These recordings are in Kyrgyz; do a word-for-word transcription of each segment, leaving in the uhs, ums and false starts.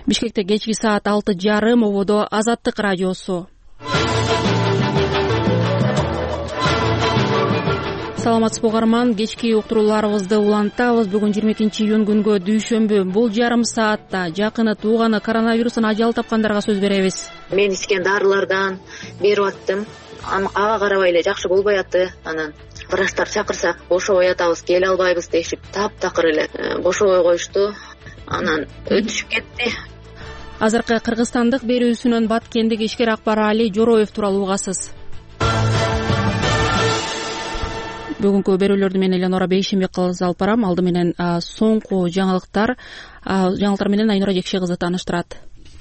Бишкекте кечки саат алты жарым ободо Азаттык радиосу. Саламатсызбы угарман, кечки уктурууларыбызды улантабыз. Бүгүн жыйырма экинчи июнь күнгө дүйшөмбү. Бул жарым саатта жакыны тууганы коронавирустан ажал тапкандарга сөз беребиз. Мен ичкен дарылардан берип аттым. Ага карабай эле жакшы болбой атты. Анан врачтар чакырсак бошобой атабыз, келе албайбыз дешип таптакыр эле бошобой коюшту. Анан өтүшүп кетти. Азыркы кыргызстандык берүүсүнөн Баткендик ишкер акбар Али Жороев тууралуу угасыз. Бүгүнкү берүүлөрдү мен Эленора Бейшембек кызы алып барам. Алды менен соңку жаңылыктар жаңылыктар менен Айнура Жекше кызы тааныштырат.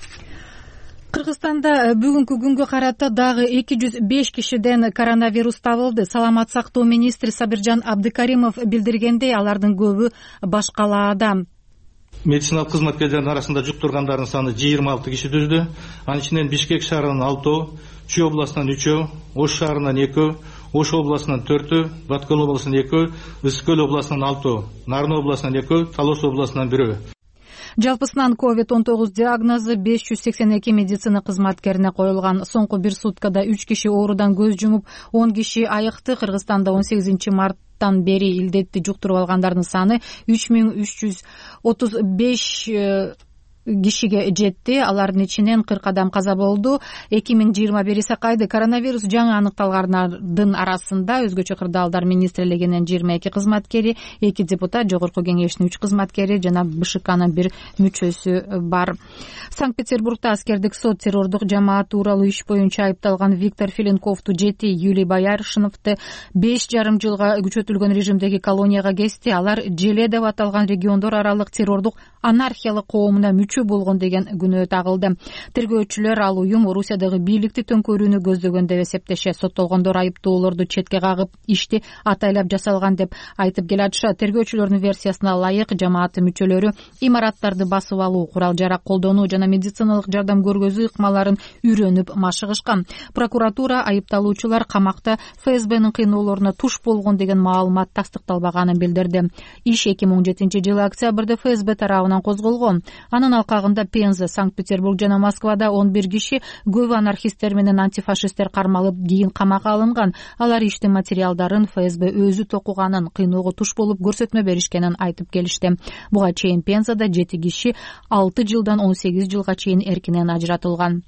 Кыргызстанда бүгүнкү күнгө карата дагы эки жүз беш кишиден коронавирус табылды. Саламат сактоо министри Сабиржан Абдыкаримов билдиргендей, алардын көбү баш калаада. Медициналык кызматкерлердин арасында жуктургандардын саны жыйырма алты киши түздү. Анын ичинен Бишкек шаарынан алтоо, Чүй областынан үчөө, Ош шаарынан экөө, Ош областынан төртөө, Баткен областынан экөө, Ысык көл областынан алтоо, Нарын областынан экөө, Талос областынан бирөө. Жалпысынан ковид он тогуз диагнозу беш жүз сексен эки медицина кызматкерине коюлган. Соңку бир суткада үч киши оорудан көз жумуп, он киши айыкты. Кыргызстанда он сегизинчи марттан бери илдетти жуктуруп алгандардын саны үч миң үч жүз отуз беш кишиге жетти. Алардын ичинен кырк адам каза болду. эки миң жыйырма бир Исакайды коронавирус жаңы аныкталгандардын арасында өзгөчө кырдаалдар министрлигинин жыйырма эки кызматкери, эки депутат, жогорку кеңештин үч кызматкери жана БШКнын бир мүчөсү бар. Санкт-Петербургда аскердик сот террордук жамаат тууралуу иш боюнча айыпталган Виктор Филинковду жети, Юлий Бояршиновду беш жарым жылга күчөтүлгөн режимдеги колонияга кести. Алар Желе деп аталган региондор аралык террордук анархиялык коомуна мүчө болгон деген күнөө тагылды. Тергөөчүлөр ал уюм Орусиядагы бийликти төңкөрүүнү көздөгөн деп эсептешет. Соттолгондор айыптоолорду четке кагып, ишти атайлап жасалган деп айтып келатышат. Тергөөчүлөрдүн версиясына ылайык, жамааттын мүчөлөрү имараттарды басып алуу, курал жарак колдонуу жана медициналык жардам көргөзүү ыкмаларын үйрөнүп машыгышкан. Прокуратура айыпталуучулар камакта ФСБнын кыйноолоруна туш болгон деген маалымат тастыкталбаганын билдирди. Иш эки миң он жетинчи жылы октябрда ФСБ тарабынан козголгон. Анын алкагында Пенза, Санкт-Петербург жана Москвада он бир киши, көбү анархисттер менен антифашисттер кармалып, кийин камакка алынган. Алар иштин материалдарын ФСБ өзү токуганын, кыйноого туш болуп көрсөтмө беришкенин айтып келишти. Буга чейин Пензада жети киши алты жылдан он сегиз жылга чейин эркинен ажыратылган.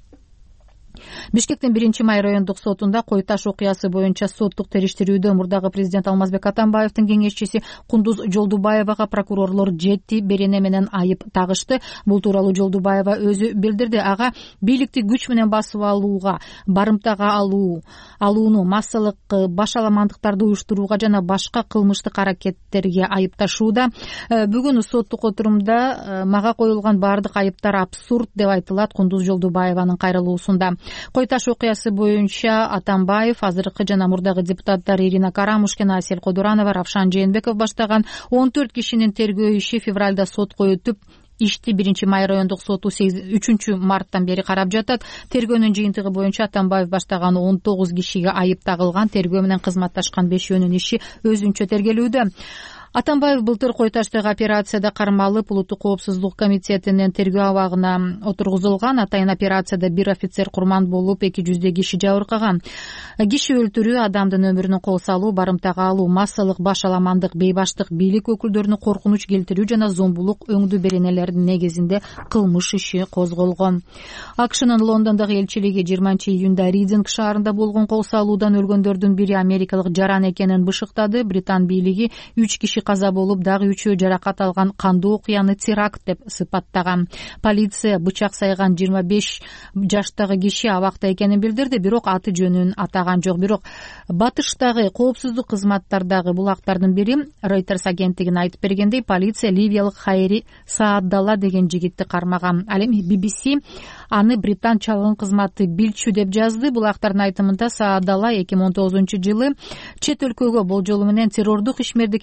Бишкектин биринчи май райондук сотунда Кой Таш окуясы боюнча соттук териштирүүдө мурдагы президент Алмазбек Атамбаевдин кеңешчиси Кундуз Жолдубаевага прокурорлор жети берене менен айып тагышты. Бул тууралуу Жолдубаева өзү билдирди. Ага бийликти күч менен басып алууга, барымтага алуу, алууну, массалык башаламандыктарды уюштурууга жана башка кылмыштык аракеттерге айыпташууда. Бүгүн соттук отурумда мага коюлган баардык айыптар абсурд деп айтылат Кундуз Жолдубаеванын кайрылуусунда. Кой Таш окуясы боюнча Атамбаев, азыркы жана мурдагы депутаттар Ирина Карамушкина, Асель Кодуранова, Равшан Жээнбеков баштаган он төрт кишинин тергөө иши февралда сотко өтүп, ишти биринчи май райондук соту үчүнчү марттан бери карап жатат. Тергөөнүн жыйынтыгы боюнча Атамбаев баштаган он тогуз кишиге айып тагылган. Тергөө менен кызматташкан бешөөнүн иши өзүнчө тергелүүдө. Атамбаев былтыр Кой Таштагы операцияда кармалып, Улуттук коопсуздук комитетинин тергөө абагына отургузулган. Атайын операцияда бир офицер курман болуп, эки жүздөй киши жабыркаган. Киши өлтүрүү, адамдын өмүрүнө кол салуу, барымтага алуу, массалык башаламандык, бейбаштык, бийлик өкүлдөрүнө коркунуч келтирүү жана зомбулук өңдүү беренелердин негизинде кылмыш иши козголгон. АКШнын Лондондогу элчилиги жыйырманчы июнда Ридинг шаарында болгон кол салуудан өлгөндөрдүн бири америкалык жаран экенин бышыктады. Британ бийлиги үч киши каза болуп, дагы үчөө жаракат алган кандуу окуяны теракт деп сыпаттаган. Полиция бычак сайган жыйырма беш жаштагы киши абакта экенин билдирди, бирок аты жөнүн атаган жок. Бирок батыштагы коопсуздук кызматтардагы булактардын бири Reuters агенттигине айтып бергендей, полиция ливиялык Хайри Сааддалла деген жигитти кармаган. Ал эми би би си аны британ чалгын кызматы билчү деп жазды. Булактардын айтымында Сааддалла эки миң он тогузунчу жылы чет өлкөгө болжолу менен террордук ишмердикке катышуу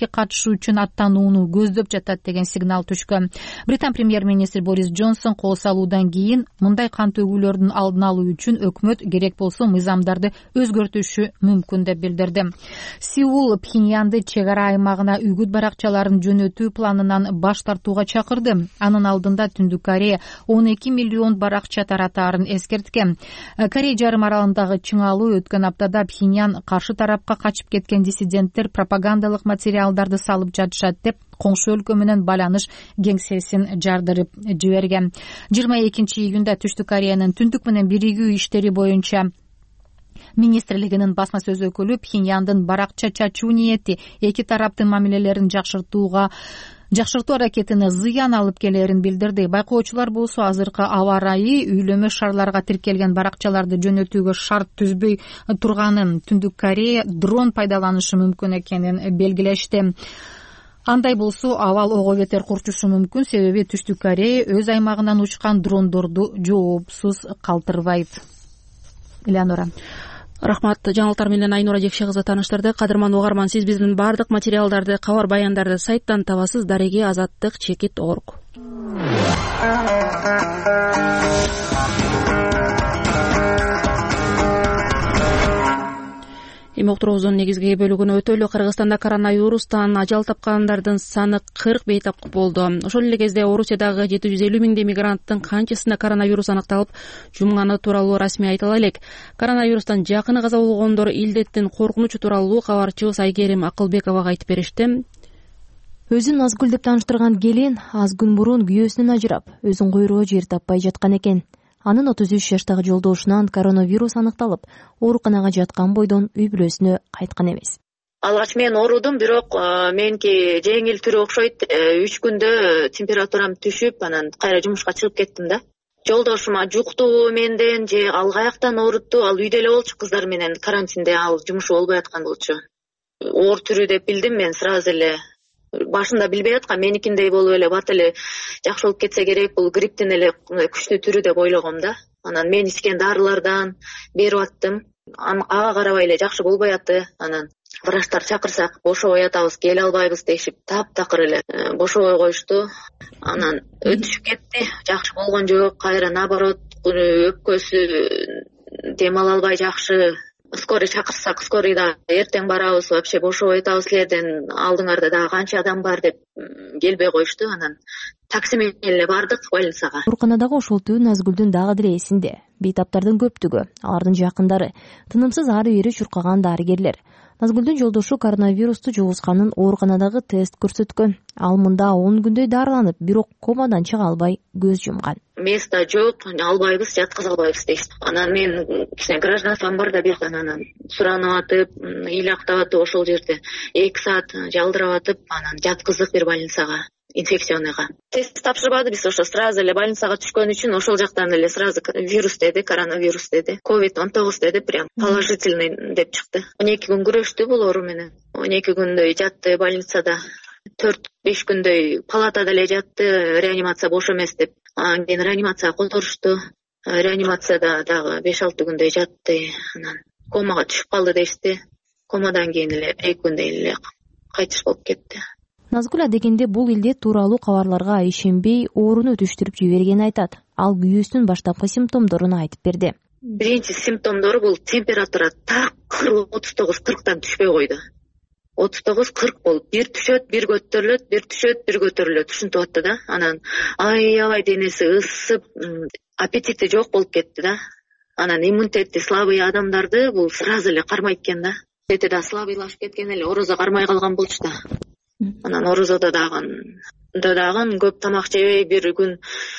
жумушу үчүн аттанууну көздөп жатат деген сигнал түшкөн. Британ премьер-министри Борис Джонсон кол салуудан кийин мындай кан төгүүлөрдүн алдын алуу үчүн өкмөт керек болсо мыйзамдарды өзгөртүшү мүмкүн деп билдирди. Сеул Пхеньянды чек ара аймагына үгүт баракчаларын жөнөтүү планынан баш тартууга чакырды. Анын алдында Түндүк Корея он эки миллион баракча таратаарын эскерткен. Корея жарым аралындагы чыңалуу өткөн аптада Пхеньян каршы тарапка качып кеткен диссиденттер пропагандалык материалдарды салып жатышат деп коңшу өлкө менен байланыш кеңсесин жардырып жиберген. жыйырма экинчи июнда Түштүк Кореянын Түндүк менен биригүү иштери боюнча министрлигинин басма сөз өкүлү Пхеньяндын баракча чачуу ниети эки тараптын мамилелерин жакшыртууга жакшыртуу аракетине зыян алып келерин билдирди. Байкоочулар болсо азыркы аба ырайы үйлөмө шарларга тиркелген баракчаларды жөнөтүүгө шарт түзбөй турганын, Түндүк Корея дрон пайдаланышы мүмкүн экенин белгилешти. Андай болсо абал ого бетер курчушу мүмкүн, себеби Түштүк Корея өз аймагынан учкан дрондорду жоопсуз калтырбайт. Элеонора. Рахмат. Жаңылыктар менен Айнура Жекше кызы тааныштырды. Кадырман угарман, сиз биздин бардык материалдарды, кабар баяндарды сайттан табасыз. Дареги азаттык чекит точка орг. Эми уктуруубуздун негизги бөлүгүнө өтөлү. Кыргызстанда коронавирустан ажал тапкандардын саны кырк бейтап болду. Ошол эле кезде Орусиядагы жети жүз элүү миңдей мигранттын канчасына коронавирус аныкталып жумганы тууралуу расмий айтыла элек. Коронавирустан жакыны каза болгондор илдеттин коркунучу тууралуу кабарчыбыз Айгерим Акылбековага айтып беришти. Өзүн Назгүл деп тааныштырган келин аз күн мурун күйөөсүнөн ажырап, өзүн койроо жер таппай жаткан экен. Анын отуз үч жаштагы жолдошунан коронавирус аныкталып, ооруканага жаткан бойдон үй бүлөсүнө кайткан эмес. Алгач мен оорудум, бирок меники жеңил түрү окшойт. үч күндө температурам түшүп, анан кайра жумушка чыгып кеттим да. Жолдошума жукту менден же ал каяктан оорутту, ал үйдө эле болчу кыздар менен карантинде, ал жумушу болбой аткан болчу. Оор түрү деп билдим мен сразу эле. Башында билбей аткам, меникиндей болуп эле бат эле жакшы болуп кетсе керек, бул грипптин эле күчтүү түрү деп ойлогом да. Анан мен ичкен дарылардан берип аттым. Ага карабай эле жакшы болбой атты. Анан врачтар чакырсак бошобой атабыз, келе албайбыз дешип, таптакыр эле бошобой коюшту. Анан өтүшүп кетти, жакшы болгон жок, кайра наоборот өпкөсү дем ала албай жакшы. Скорый чакырсак, скорый да эртең барабыз, вообще бошобой атабыз, силерден алдыңарда дагы канча адам бар деп келбей коюшту. Анан такси менен эле бардык больницага. Ооруканадагы ошол түн Назгүлдүн дагы деле эсинде. Бейтаптардын көптүгү, алардын жакындары, тынымсыз ары бери чуркаган дарыгерлер. Назгүлдүн жолдошу коронавирусту жугузганын ооруканадагы тест көрсөткөн. Ал мында он күндөй дарыланып, бирок комадан чыга албай көз жумган. Место жок, албайбыз, жаткыза албайбыз дейт. Анан мен кичине гражданством бар да, бияктан анан суранып атып, ыйлактап атып ошол жерде эки саат жалдырап атып, анан жаткыздык бир больницага, инфекционныйга. Тест тапшырбады, биз ошо сразу эле больницага түшкөн үчүн ошол жактан эле сразу вирус деди, коронавирус деди, ковид он тогуз деди, прям положительный деп чыкты. он эки күн күрөштү бул оору менен. он эки күндөй жатты больницада. төрт беш күндөй палатада эле жатты, реанимация бош эмес деп. Анан кийин реанимацияга которушту. Реанимацияда дагы беш алты күндөй жатты. Анан комага түшүп калды дешти. Комадан кийин эле эки күндөй эле кайтыш болуп кетти. Назгүл адегенде бул илдет тууралуу кабарларга ишенбей, ооруну өтүштүрүп жибергенин айтат. Ал күйөөсүнүн баштапкы симптомдорун айтып берди. Биринчи симптомдору бул температура такыр отуз тогуз кырктан түшпөй койду. отуз тогуз кырк болуп, бир түшөт, бир көтөрүлөт, бир түшөт, бир көтөрүлөт, ушинтип атты да. Анан аябай денеси ысып, аппетити жок болуп кетти да. Анан иммунитети слабый адамдарды бул сразу эле кармайт экен да. Эти да слабыйлашып кеткен эле, орозо кармай калган болчу да. Анан орозодо дагы дагы көп тамак жебей, бир күн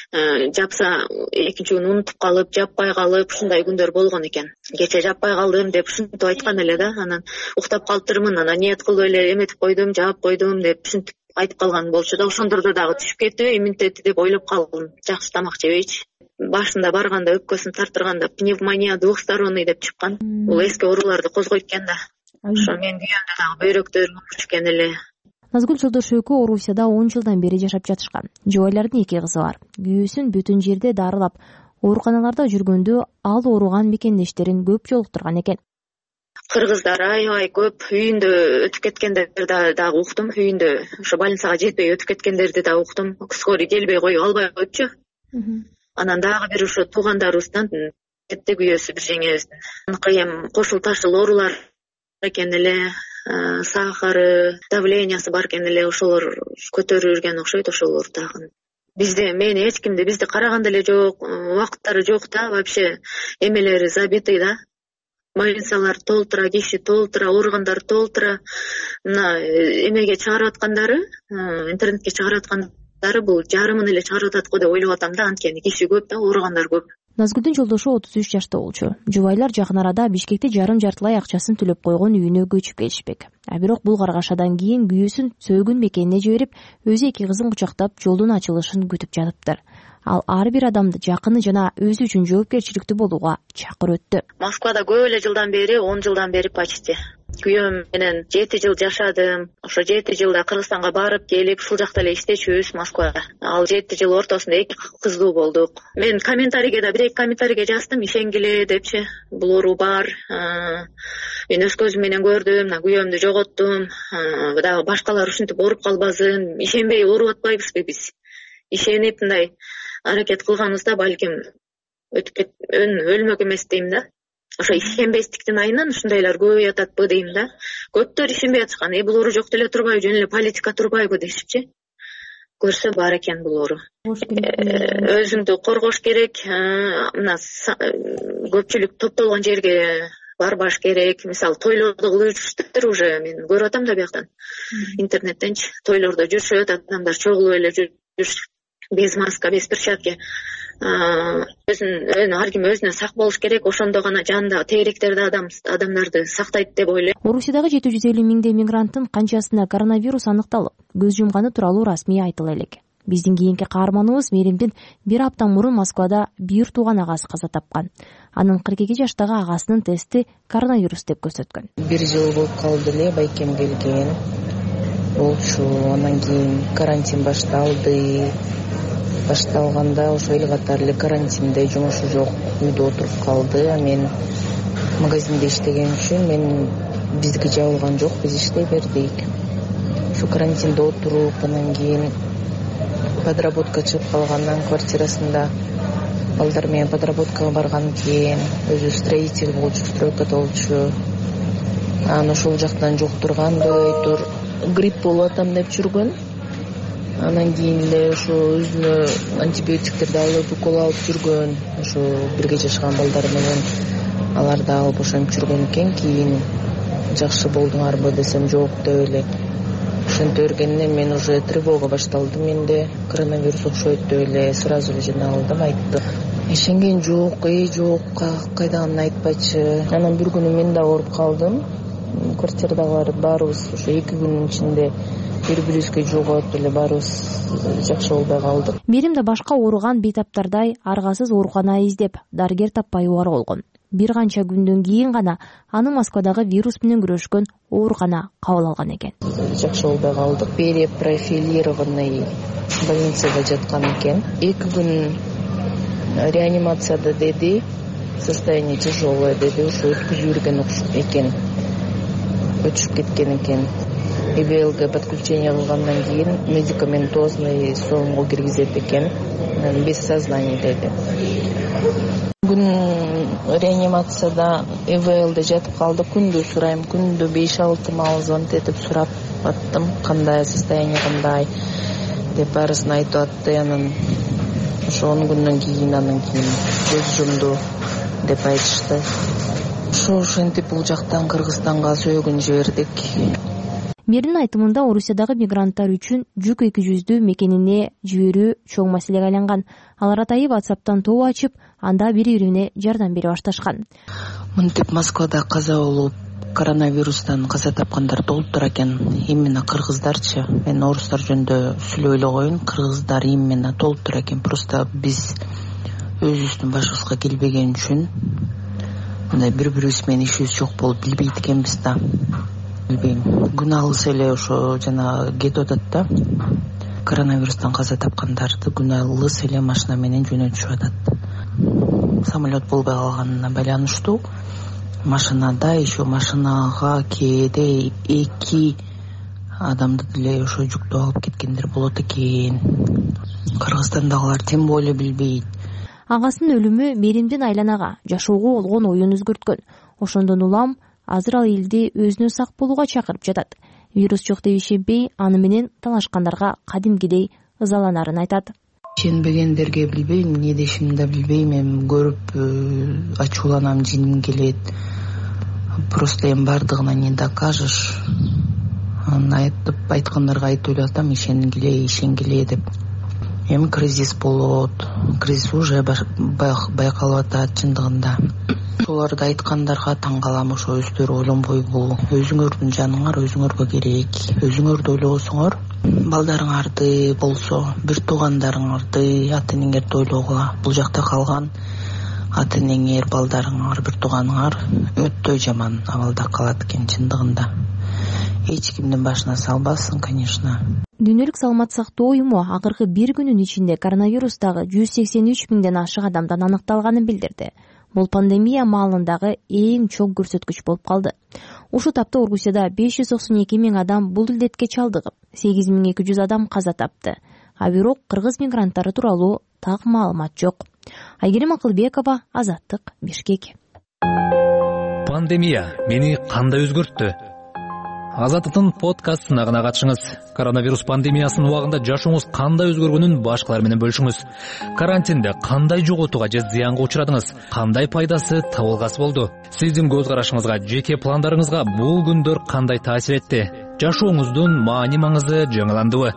жапса экинчи күн унутуп калып, жаппай калып, ушундай күндөр болгон экен. Кече жаппай калдым деп ушинтип айткан эле да. Анан уктап калыптырмын, анан ниет кылып эле эметип койдум, жаап койдум деп ушинтип айтып калган болчу да. Ошондордо дагы түшүп кетти, иммунитети деп ойлоп калдым. Жакшы тамак жебейчи. Башында барганда өпкөсүн тартырганда пневмония двухсторонний деп чыккан. Бул эски ооруларды козгойт экен да. Ошо мен күйөөмдө дагы бөйрөктөр ушкен эле. Назгүл жолдошу экөө Орусияда он жылдан бери жашап жатышкан. Жубайлардын эки кызы бар. Күйөөсүн бүтүн жерде дарылап, ооруканаларда жүргөндө ал ооруган мекендештерин көп жолуктурган экен. кыргыздар аябай көп үйүндө өтүп кеткендерди дагы уктум. Үйүндө ошо больницага жетпей өтүп кеткендерди да уктум. Скорый келбей коюп албай коюпчу. Анан дагы бир ошо туугандарыбыздан кетти күйөөсү бир жеңебиздин. Кыйын кошул ташыл оорулар экен эле, сахары, давлениясы бар экен эле, ошолор көтөрүп жүргөн окшойт. Ошолор дагы бизде мени эч кимди бизди караган деле жок, убакыттары жок да, вообще эмелери забитый да. Больницалар толтура, киши толтура, ооругандар толтура. Мына эмеге чыгарып аткандары, интернетке чыгарып аткандары бул жарымын эле чыгарып атат го деп ойлоп атам да, анткени киши көп да, ооругандар көп. Назгүлдүн жолдошу отуз үч жашта болчу. Жубайлар жакын арада Бишкекте жарым-жартылай акчасын төлөп койгон үйүнө көчүп келишпек. А бирок бул каргашадан кийин күйөөсүн сөйгүн мекенине жиберип, өзү эки кызын кучактап жолдун ачылышын күтүп жатыптыр. Ал ар бир адамды жакыны жана өзү үчүн жоопкерчиликтүү болууга чакырып өттү. Москвада көп эле жылдан бери, он жылдан бери почти күйөөм менен жети жыл жашадым. Ошо жети жылда Кыргызстанга барып келип, ушул жакта эле иштечүбүз Москвада. Ал жети жыл ортосунда эки кыздуу болдук. Мен комментарийге да бир эки комментарийге жаздым, ишенгиле депчи. Бул оору бар. Мен өз көзүм менен көрдүм, мына күйөөмдү жоготтум. Дагы башкалар ушинтип ооруп калбасын. Ишенбей ооруп атпайбызбы биз? Ишенип мындай аракет кылганыбызда балким өтүп кет, өлмөк эмес дейм да. Ошо ишенбестиктин айынан ушундайлар көбөйүп ататпы дейм да. Көптөр ишенбей атышкан. Э бул оору жок деле турбайбы, жөн эле политика турбайбы дешипчи. Көрсө бар экен бул оору. Өзүңдү коргош керек. Мына көпчүлүк топтолгон жерге барбаш керек. Мисалы, тойлорду кылып жүрүштүр уже. Мен көрүп атам да бияктан. Интернеттенчи тойлордо жүрүшөт, адамдар чогулуп эле жүрүшөт. Без маска, без перчатки. Өзүн ар ким өзүнө сак болуш керек. Ошондо гана жанындагы тегеректерди адам адамдарды сактайт деп ойлойм. Орусиядагы жети жүз элүү миңдей мигранттын канчасына коронавирус аныкталып, көз жумганы тууралуу расмий айтыла элек. Биздин кийинки каарманыбыз Меримдин бир апта мурун Москвада бүйүр тууган агасы каза тапкан. Анын кырк эки жаштагы агасынын тести коронавирус деп көрсөткөн. Бир жыл болуп калды эле байкем келген. Болчу, анан кийин карантин башталды. Башталганда ошо эл катары эле карантинде жумушу жок, үйдө отуруп калды. А мен магазинде иштеген үчүн мен биздики жабылган жок, биз иштей бердик. Ушу карантинде отуруп, анан кийин подработка чыгып калгандан квартирасында балдар менен подработкага барган кийин өзү строитель болчу, стройкада болчу. Анан ошол жактан жуктургандай тур грипп болуп атам деп жүргөн. Анан кийин эле ошо өзүнө антибиотиктерди алып, укол алып жүргөн. Ошо бирге жашаган балдар менен алар да алып ошентип жүргөн экен. Кийин жакшы болдуңарбы десем жок деп эле. Ошентип бергенден мен уже тревога башталды. Менде коронавирус окшойт деп эле сразу эле жана алдым, айттым. Ишенген жок, э жок, кайдаган айтпачы. Анан бир күнү мен да ооруп калдым. Квартирадагылар баарыбыз ошо эки күнүн ичинде бири-бирибизге жугуп эле баарыбыз жакшы болбой калдык. Мерим да башка ооруган бейтаптардай аргасыз оорукана издеп, дарыгер таппай убар болгон. Бир канча күндөн кийин гана аны Москвадагы вирус менен күрөшкөн оорукана кабыл алган экен. Жакшы болбой калдык. Перепрофилированный больницада жаткан экен. Эки күн реанимацияда деди, состояние тяжелое деди, ушу өткүзүп жүргөн экен. Өтүшүп кеткен экен. И бэ эл гэ подключение кылгандан кийин медикаментозный сомго киргизет экен. Без сознания деди. Күн реанимацияда э вэ элде жатып калды. Күндү сурайм, күндү беш алты маал звонок этип сурап аттым, кандай состояние, кандай деп баарысын айтып атты. Анан ошо он күндөн кийин анан кийин көз жумду деп айтышты. Ошо ошентип бул жактан Кыргызстанга сөөгүн жибердик. Меримдин айтымында Орусиядагы мигранттар үчүн жүк эки жүздү мекенине жиберүү чоң маселеге айланган. Алар атайы WhatsApp'тан топ ачып, анда бири-бирине жардам бере башташкан. Мынтип Москвада каза болуп, коронавирустан каза тапкандар толуптур экен. Именно кыргыздарчы. Мен орустар жөнүндө сүйлөй эле коеюн. Кыргыздар именно толуптур экен. Просто биз өзүбүздүн башыбызга келбеген үчүн мындай бири-бирибиз менен ишибиз жок болуп билбейт экенбиз да. Билбейм. Күн алыс эле ошо жана кетип атат да. Коронавирустан каза тапкандарды күн алыс эле машина менен жөнөтүшүп атат. Самолет болбой калганына байланыштуу. машинада еще машинага кээде эки адамды деле ошо жүктөп алып кеткендер болот экен. Кыргызстандагылар тем более билбейт. Агасынын өлүмү Меримдин айланага жашоого болгон оюн өзгөрткөн. Ошондон улам азыр ал элди өзүнө сак болууга чакырып жатат. Вирус жок деп ишенбей, аны менен талашкандарга кадимкидей ызаланарын айтат. Ишенбегендерге билбейм, эмне дешимди да билбейм. Эми көрүп ачууланам, жиним келет. Просто эми бардыгына не докажешь. Айтып айткандарга айтып элатам, ишенгиле, ишенгиле деп. Эми кризис болот. Кризис уже байкалып атат чындыгында. Соларды айткандарга таң калам, ошо өздөрү ойлонбойбу. Өзүңөрдүн жаныңар өзүңөргө керек. Өзүңөрдү ойлосоңор, балдарыңарды болсо, бир туугандарыңарды, ата энеңерди ойлогула. Бул жакта калган ата энеңер, балдарыңар, бир тууганыңар өтө жаман абалда калат экен чындыгында. Эч кимдин башына салбасын, конечно. Дүйнөлүк саламат сактоо уюму акыркы бир күнүн ичинде коронавирустагы жүз сексен үч миңден ашык адамдан аныкталганын билдирди. Бул пандемия маалындагы эң чоң көрсөткүч болуп калды. Ушул тапта Орусияда беш жүз токсон эки миң адам бул илдетке чалдыгып, сегиз миң эки жүз адам каза тапты. А бирок кыргыз мигранттары тууралуу так маалымат жок. Айгерим Акылбекова, Азаттык, Бишкек. Пандемия мени кандай өзгөрттү? Азаттыктын подкастына гана катышыңыз. Коронавирус пандемиясынын убагында жашооңуз кандай өзгөргөнүн башкалар менен бөлүшүңүз. Карантинде кандай жоготууга же зыянга учурадыңыз? Кандай пайдасы, табылгасы болду? Сиздин көз карашыңызга, жеке пландарыңызга бул күндөр кандай таасир этти? Жашооңуздун маани маңызы жаңыландыбы?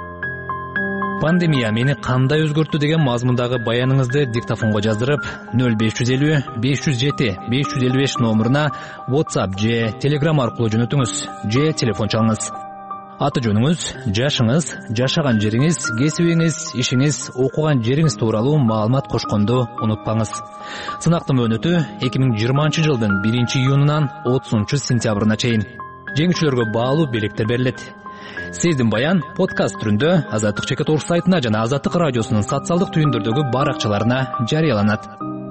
Пандемия мени кандай өзгөрттү деген мазмундагы баяныңызды диктофонго жаздырып, нөл беш жүз элүү беш жүз жети беш жүз элүү беш номуруна WhatsApp же Telegram аркылуу жөнөтүңүз же телефон чалыңыз. Аты жөнүңүз, жашыңыз, жашаган жериңиз, кесибиңиз, ишиңиз, окуган жериңиз тууралуу маалымат кошконду унутпаңыз. Сынактын мөөнөтү эки миң жыйырманчы жылдын биринчи июнунан отузунчу сентябрына чейин. Жеңүүчүлөргө баалуу белектер берилет. Сиздин баян подкаст түрүндө Азаттык чекит орус сайтына жана Азаттык радиосунун социалдык түйүндөрдөгү баракчаларына жарыяланат.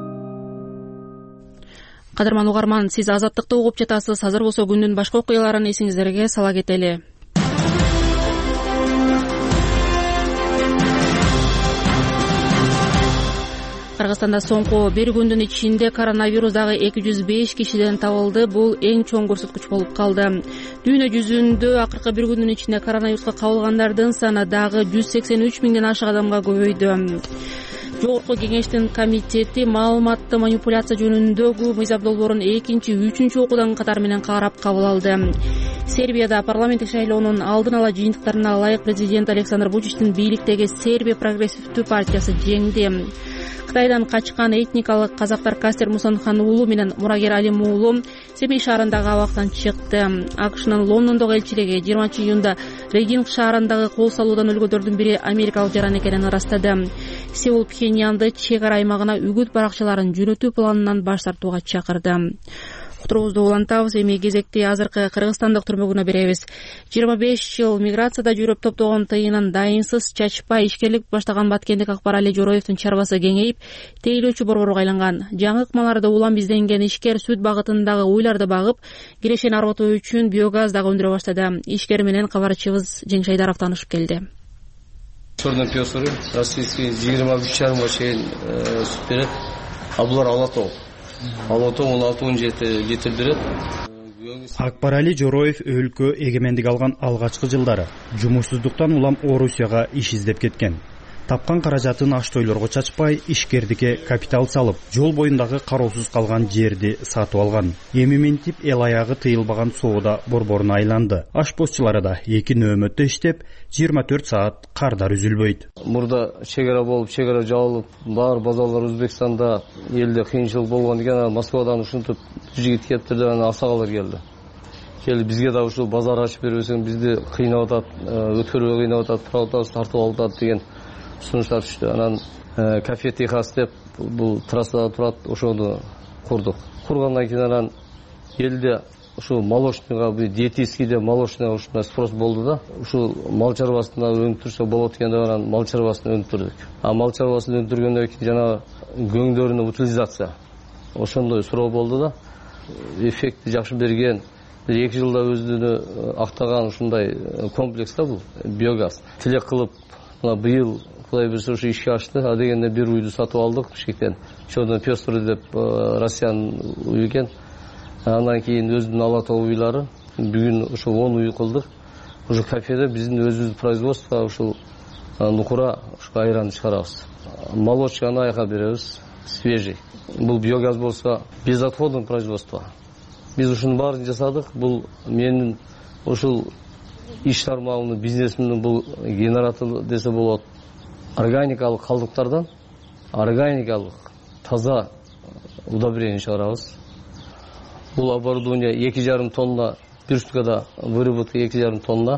Кадырман угарман, сиз Азаттыкты угуп жатасыз. Азыр болсо күндүн башка окуяларын эсиңиздерге сала кетели. Кыргызстанда соңку бир күндүн ичинде коронавирус дагы эки жүз беш кишиден табылды. Бул эң чоң көрсөткүч болуп калды. Дүйнө жүзүндө акыркы бир күндүн ичинде коронавируска кабылгандардын саны дагы жүз сексен үч миңден ашык адамга көбөйдү. Жогорку кеңештин комитети маалыматты манипуляция жөнүндөгү мыйзам долбоорун экинчи, үчүнчү окуудан катар менен карап кабыл алды. Сербияда парламенттик шайлоонун алдын ала жыйынтыктарына ылайык президент Александр Вучичтин бийликтеги Сербия прогрессивдүү партиясы жеңди. Кытайдан качкан этникалык казактар Кастер Мусанхан уулу менен мурагер Алим уулу Семей шаарындагы абактан чыкты. АКШнын Лондондогу элчилиги жыйырманчы июнда Регинг шаарындагы кол салуудан өлгөндөрдүн бири америкалык жаран экенин ырастады. Сеул Пхеньянды чек ара аймагына үгүт баракчаларын жөнөтүү планынан баш тартууга чакырды. Уктуруубузду улантабыз. Эми кезекти азыркы кыргызстандык түрмөгүнө беребиз. жыйырма беш жыл миграцияда жүрүп топтогон тыйынын дайынсыз чачпай ишкерлик баштаган баткендик Акбар Али Жороевдун чарбасы кеңейип, тейлөөчү борборго айланган. Жаңы ыкмаларды улам изденген ишкер сүт багытындагы уйларды багып, кирешени аргытуу үчүн биогаз дагы өндүрө баштады. Ишкер менен кабарчыбыз Жеңиш Айдаров таанышып келди. Чорный пёсуры российский жыйырма үч жарымга чейин сүт берет. А булар алатоо. Алатоо он алты он жети литр берет. Акбар Али Жороев өлкө эгемендик алган алгачкы жылдары жумушсуздуктан улам Орусияга иш издеп кеткен. Тапкан каражатын аш тойлорго чачпай, ишкердикке капитал салып, жол боюндагы кароосуз калган жерди сатып алган. Эми ментип эл аягы тыйылбаган соода борборуна айланды. Ашпозчулары да эки нөөмөттө иштеп, жыйырма төрт саат кардар үзүлбөйт. Мурда чегара болуп, чегара жабылып, баар базарлар Өзбекстанда элде кыйынчылык болгон экен, Москвадан ушинтип жигит кептир деп анан асагалар келди. Келип бизге да ушул базар ачып бербесең бизди кыйнап атат, өткөрүүгө кыйнап атат, правотабыз тартып алып атат деген сунуштар түштү. Анан кафе Техас деп бул трассада турат, ошону курдук. Кургандан кийин анан элде ушул молочныйга, диетический деп молочныйга ушундай спрос болду да. Ушул мал чарбасында өндүрсө болот экен деп анан мал чарбасын өндүрдүк. А мал чарбасын өндүргөндөн кийин жана көңдөрүнүн утилизация ошондой суроо болду да. эффектти жакшы берген, бир эки жылда өзүнү актаган ушундай комплекс да бул биогаз. Тилек кылып мына быйыл Кудай буйрса ушу ишке ашты. А дегенде бир үйдү сатып алдык Бишкектен. Чордон Пёстрый деп Россиянын үйү экен. Андан кийин өзүнүн ала тоо уйлары. Бүгүн ушул он үй кылдык. Ушу кафеде биздин өзүбүз производство ушул нукура ушу айранды чыгарабыз. Молочканы айка беребиз, свежий. Бул биогаз болсо безотходный производство. Биз ушунун баарын жасадык. Бул менин ушул иш тармагымдын бизнесимдин бул генератор десе болот. Органикалык калдыктардан органикалык таза удобрение чыгарабыз. Бул оборудование эки жарым тонна, бир суткада выработка эки жарым тонна.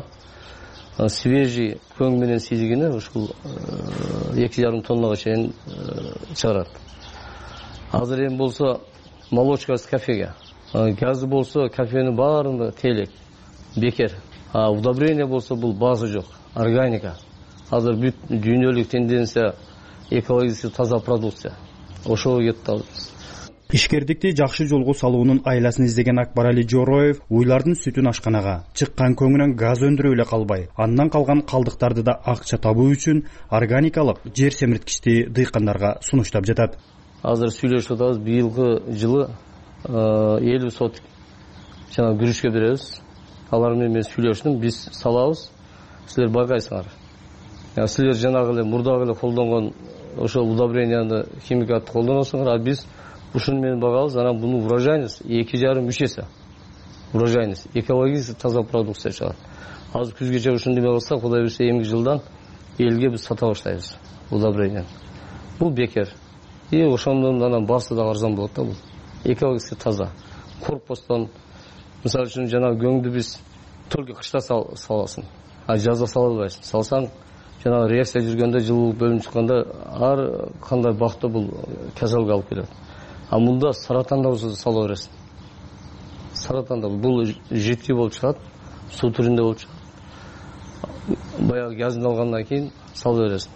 Свежий көң менен сизигини ушул эки жарым тоннага чейин чыгарат. Азыр эми болсо молочкасы кафеге. Газы болсо кафенин баарында телек, бекер. А удобрение болсо бул базы жок, органика. Азыр бүт дүйнөлүк тенденция экологически таза продукция. Ошого кетип атабыз. Ишкердикти жакшы жолго салуунун айласын издеген Акбарали Жороев уйлардын сүтүн ашканага чыккан көңүнөн газ өндүрүп эле калбай, андан калган калдыктарды да акча табуу үчүн органикалык жер семирткичти дыйкандарга сунуштап жатат. Азыр сүйлөшүп атабыз, быйылкы жылы элүү сот жана күрүшкө беребиз. Алар менен мен сүйлөштүм, биз салабыз, силер багайсыңар. Силер жанагы эле мурдагы эле колдонгон ошол удобренияны, химикатты колдоносуңар, а биз ушуну менен багабыз, анан бунун урожайность эки жарым үч эсе. Урожайность экологически таза продукция чыгат. Азыр күзгече ушуну неме кылсак, Кудай буйрса эмки жылдан элге биз сата баштайбыз удобренияны. Бул бекер. И ошондон анан баасы да арзан болот да бул. Экологически таза. Корпустан мисалы үчүн жанагы көңдү биз только кышта саласың, а жазда сала албайсың. Салсаң жанагы реакция жүргөндө, жылуулук бөлүнүп чыкканда ар кандай бакта бул кеселге алып келет. А мында саратанда болсо сала бересиң. Саратанда бул жидкий болуп чыгат, суу түрүндө болуп чыгат. Баягы газын алгандан кийин сала бересиң.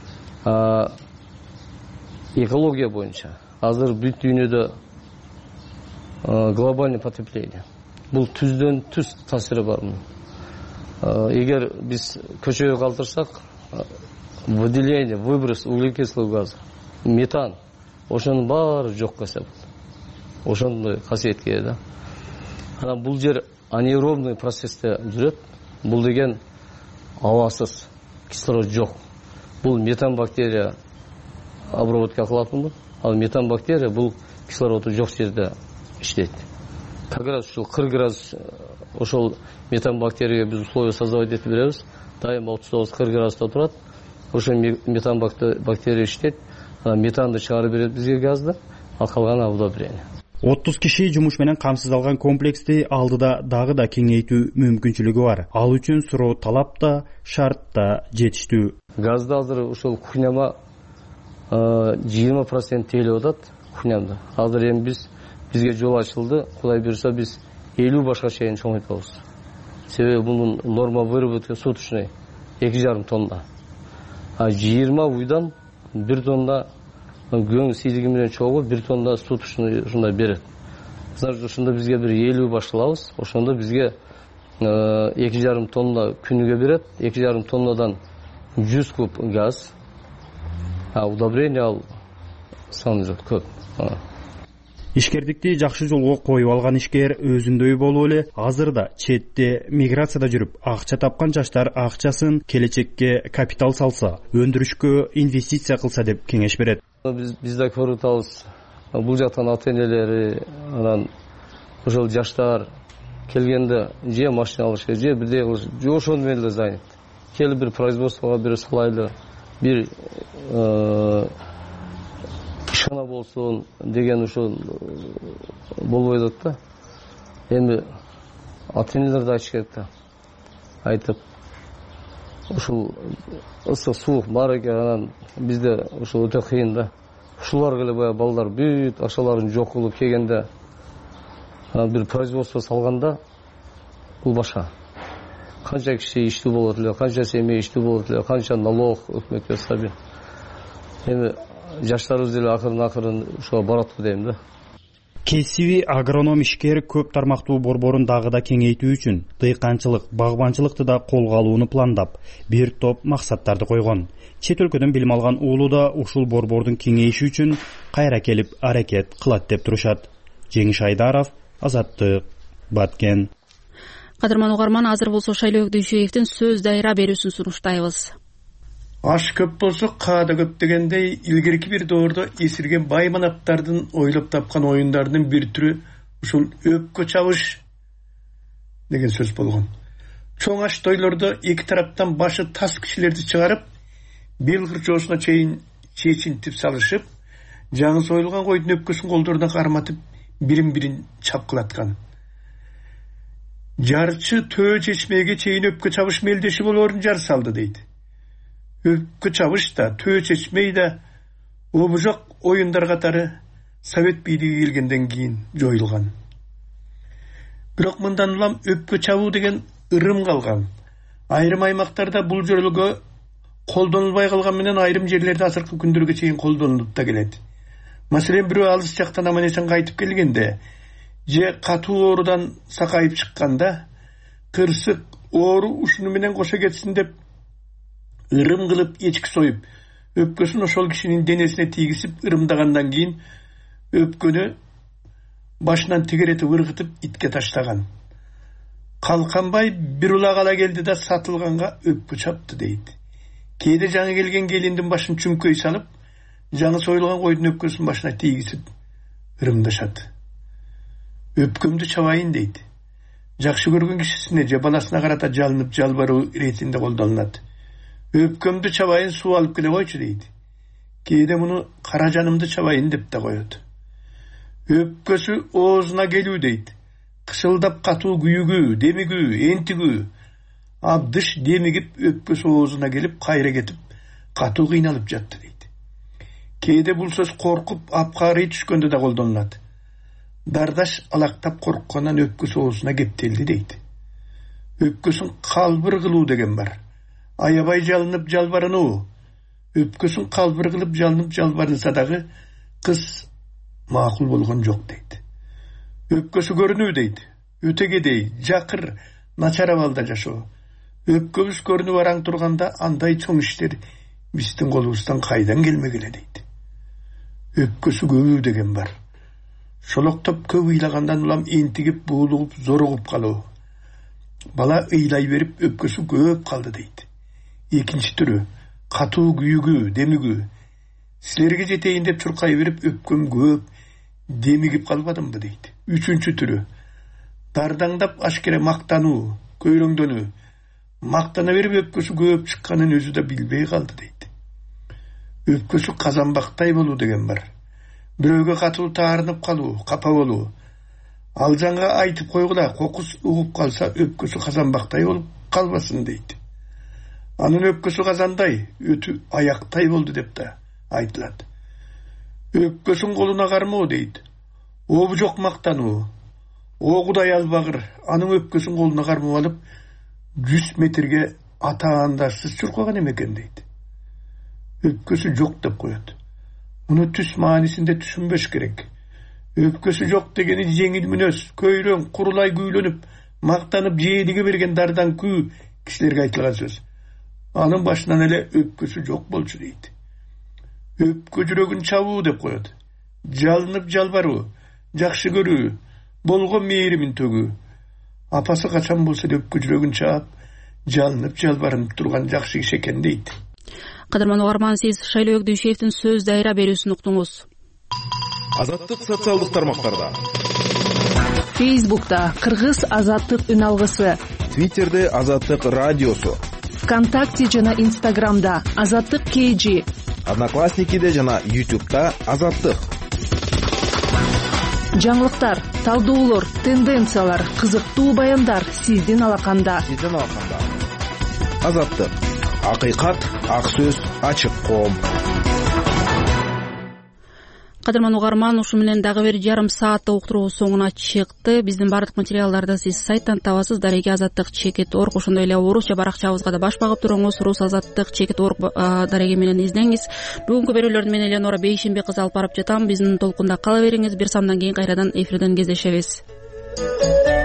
А экология боюнча азыр бүт дүйнөдө глобальный потепление. Бул түздөн түз таасири бар мунун. Эгер биз көчөгө калтырсак, выделение, выброс углекислого газа, метан, ошонун баары жок эсеп. Ошондой касиетке ээ да. Анан бул жер анаэробный процессте жүрөт. Бул деген абасыз, кислород жок. Бул метан бактерия обработка кылат муну. Ал метан бактерия бул кислороду жок жерде иштейт. Как раз ушул кырк градус ошол метан бактерияга биз условия создавать этип беребиз. Дайыма отуз тогуз кырк градуста турат. Ошо метан бактерия иштейт. Метанды чыгарып берет бизге газды, ал калганы удобрение. отуз киши жумуш менен камсыздалган комплексти алдыда дагы да кеңейтүү мүмкүнчүлүгү бар. Ал үчүн суроо талап да, шарт да жетиштүү. Газды азыр ушул кухняма жыйырма процент тейлеп атат кухнямда. Азыр эми биз бизге жол ачылды. Кудай буйрса биз элүү башка чейин чоңойтабыз. Себеби бунун норма выработки суточный эки жарым тонна. А жыйырма уйдан бир тонна көң сийлиги менен чогуу бир тонна суточный ушундай берет. Значит, ошондо бизге бир элүү баш кылабыз. Ошондо бизге эки жарым тонна күнүгө берет. эки жарым тоннадан жүз куб газ. А удобрение ал саны жок, көп. Ишкердикти жакшы жолго коюп алган ишкер өзүндөй болуп эле азырда четте миграцияда жүрүп акча тапкан жаштар акчасын келечекке капитал салса, өндүрүшкө инвестиция кылса деп кеңеш берет. Биз биз да көрүп атабыз. Бул жактан ата энелери, анан ошол жаштар келгенде же машина алышка, же бирдей кылыш, же ошону менен эле занят. Келип бир производствого бир салайлы, бир ишкана болсун деген ушул болбой атат да. Эми ата энелер да айтыш керек да. Айтып, ушул ысык суук бар экен, анан бизде ушул өтө кыйын да. Ушуларга эле баягы балдар бүт акчаларын жок кылып келгенде бир производство салганда бул башка. Канча киши иштүү болот эле, канча семья иштүү болот эле, канча налог өкмөткө стабил. Эми жаштарыбыз деле акырын акырын ушуга барат дейм да. кесиби агроном ишкер көп тармактуу борборун дагы да кеңейтүү үчүн дыйканчылык, багбанчылыкты да колго алууну пландап, бир топ максаттарды койгон. Чет өлкөдөн билим алган уулу да ушул борбордун кеңейиши үчүн кайра келип аракет кылат деп турушат. Жеңиш Айдаров, Азаттык, Баткен. Кадырман угарман, азыр болсо Шайлоо Дүйшеевдин сөз дайра берүүсүн сунуштайбыз. Аш көп болсо каада көп дегендей, илгерки бир доордо эсирген бай манаптардын ойлоп тапкан оюндардын бир түрү ушул өпкө чабыш деген сөз болгон. Чоң аш тойлордо эки тараптан башы тас кишилерди чыгарып, бел кырчоосуна чейин чечинтип салышып, жаңы союлган койдун өпкөсүн колдоруна карматып, бирин-бирин чапкылаткан. Жарчы төө чечмеге чейин өпкө чабыш мелдеши болоорун жар салды дейт. Өпкө чабыш да, төө чечмей да обужок оюндар катары Совет бийлиги келгенден кийин жоюлган. Бирок мындан улам өпкө чабуу деген ырым калган. Айрым аймактарда бул жөрөлгө колдонулбай калган менен айрым жерлерде азыркы күндөргө чейин колдонулуп да келет. Маселен, бирөө алыс жактан аман-эсен кайтып келгенде, же катуу оорудан сакайып чыкканда, кырсык оору ушуну менен кошо кетсин деп ырым кылып эчки союп, өпкөсүн ошол кишинин денесине тийгизип ырымдагандан кийин өпкөнү башынан тегеретип ыргытып итке таштаган. Калканбай бир улак ала келди да сатылганга өпкө чапты дейт. Кээде жаңы келген келиндин башын чүңкөй салып, жаңы союлган койдун өпкөсүн башына тийгизип ырымдашат. Өпкөмдү чабайын дейт. Жакшы көргөн кишисине же баласына карата жалынып жалбаруу иретинде колдонулат. Өпкөмдү чабайын, суу алып келе койчу дейт. Кээде муну кара жанымды чабайын деп да коет. Өпкөсү оозуна келүү дейт. Кышылдап катуу күйүгүү, демигүү, энтигүү, абдыш демигип өпкөсү оозуна келип кайра кетип катуу кыйналып жатты дейт. Кээде бул сөз коркуп апкарый түшкөндө да колдонулат. Дардаш алактап корккандан өпкөсү оозуна кептелди дейт. Өпкөсүн калбыр кылуу деген бар. Аябай жалынып жалбарынуу. Өпкөсүн калбыр кылып жалынып жалбарынса дагы кыз макул болгон жок дейт. Өпкөсү көрүнүү дейт. Өтөгедей, жакыр, начар абалда жашоо. Өпкөбүз көрүнүп араң турганда андай чоң иштер биздин колубуздан кайдан келмегеле дейт. Өпкөсү көбүү деген бар. Шолоктоп көп ыйлагандан улам энтигип, буулугуп, зоругуп калуу. Бала ыйлай берип өпкөсү көп калды дейт. Экинчи түрү катуу күйүгүү, демигүү. Силерге жетейин деп чуркай берип өпкөм көп, демигип калбадымбы дейт. Үчүнчү түрү дардаңдап ашкере мактануу, көйрөңдөнүү. Мактана берип өпкөсү көп чыкканын өзү да билбей калды дейт. Өпкөсү казанбактай болуу деген бар. Бирөөгө катуу таарынып калуу, капа болуу. Ал жаңга айтып койгула, кокус угуп калса өпкөсү казанбактай болуп калбасын дейт. Анын өпкөсү казандай, өтү аяктай болду деп да айтылат. Өпкөсүн колуна кармоо дейт. Обу жок мактануу. О Кудай албагыр, анын өпкөсүн колуна кармап алып, жүз метрге атаандашсыз чуркаган эмекен дейт. Өпкөсү жок деп коет. Муну түс маанисинде түшүнбөш керек. Өпкөсү жок дегени жеңил мүнөз, көйрөң, курулай күүлөнүп, мактанып жээлиге берген дардан күү кишилерге айтылган сөз. Анын башынан эле өпкөсү жок болчу дейт. Өпкө жүрөгүн чабуу деп коет. Жалынып жалбаруу, жакшы көрүү, болгон мээримин төгүү. Апасы качан болсо да өпкө жүрөгүн чаап, жалынып жалбарынып турган жакшы киши экен дейт. Кадырман угарман, сиз Шайлоо Дүйшеевдин сөз дайра берүүсүн уктуңуз. Азаттык социалдык тармактарда. Фейсбукта Кыргыз Азаттык үн алгысы. Твиттерде Азаттык радиосу. ВКонтакте жана Инстаграмда Азаттык кей жи. Одноклассникиде жана Ютубта Азаттык. Жаңылыктар, талдоолор, тенденциялар, кызыктуу баяндар сиздин алаканда. Сиздин алаканда. Азаттык. Акыйкат, ак сөз, ачык коом. Кадырман угарман, ушу менен дагы бир жарым сааттык уктуруубуз соңуна чыкты. Биздин бардык материалдарды сиз сайттан табасыз. Дареги азаттык чекит точка орг, ошондой эле орусча баракчабызга да баш багып туруңуз. Рус азаттык чекит точка орг дареги менен издеңиз. Бүгүнкү берүүлөрдү мен Эленора Бейшембек кызы алып барып жатам. Биздин толкунда кала бериңиз. Бир самдан кийин кайрадан эфирден кездешебиз.